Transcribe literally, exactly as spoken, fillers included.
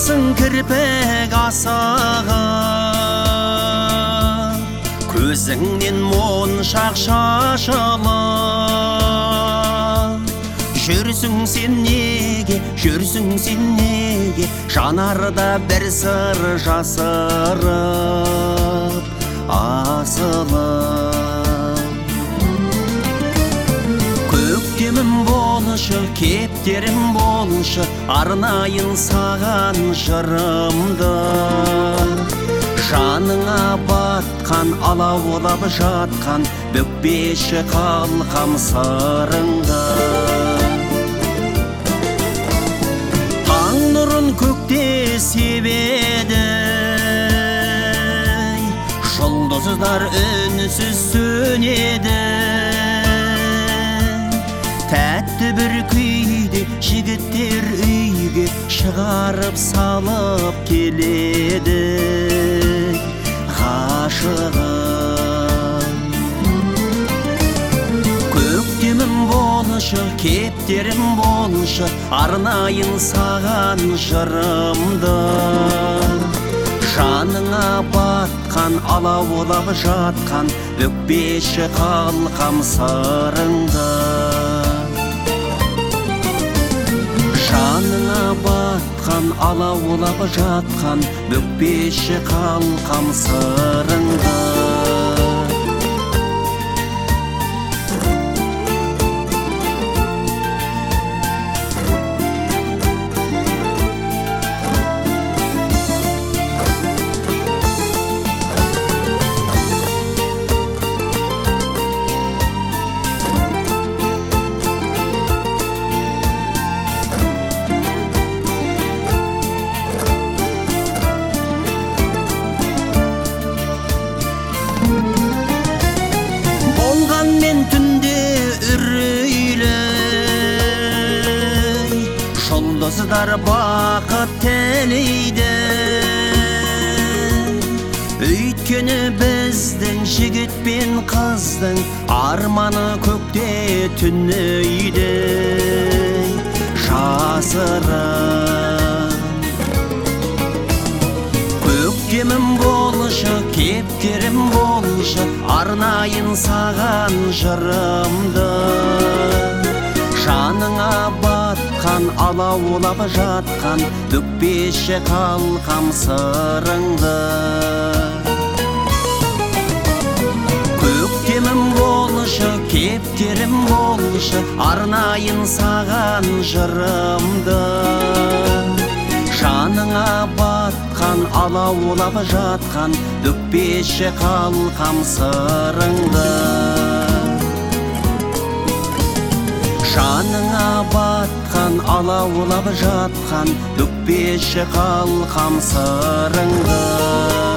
Жасың кірпік асығы, көзіңнен моншақ шашылы. Жүрсің сен неге, жүрсің сен неге, жанарда бір сыр жасырып асылып. Көктемім болшы, кептерім болшы, арнайын саған жырымды. Жаныңа батқан, алаулап жатқан, бүкпеші қалқам сырыңды. Таң нұрын көкте себеді, жұлдыздар үнсіз сөнеді. Тәтті бір күйде жігіттер үйге шығарып салып келеді ғашығым. Көктемім болшы, кептерім болшы, арнайын саған жырымды. Жаныңа батқан, алаулап жатқан, бүкпеші қалқам сырыңды. Жаныңа батқан, алаулап жатқан, бүкпеші қалқам сырыңды. Болғанмен түнде үрейлі, жұлдыздар бақыт тілейді. Өйткені біздің жігіт пен қыздың арманы көкте түнейді жасырын. Көктемім болшы, кептерім болшы, арнайын саған жырымды. Жаныңа батқан, алаулап жатқан, бүкпеші қалқам сырыңды. Көктемім болшы, кептерім болшы, арнайын саған жырымды. Жаныңа батқан, алаулап жатқан, бүкпеші қалқам сырыңды. Жаныңа батқан, алаулап жатқан, бүкпеші қалқам сырыңды.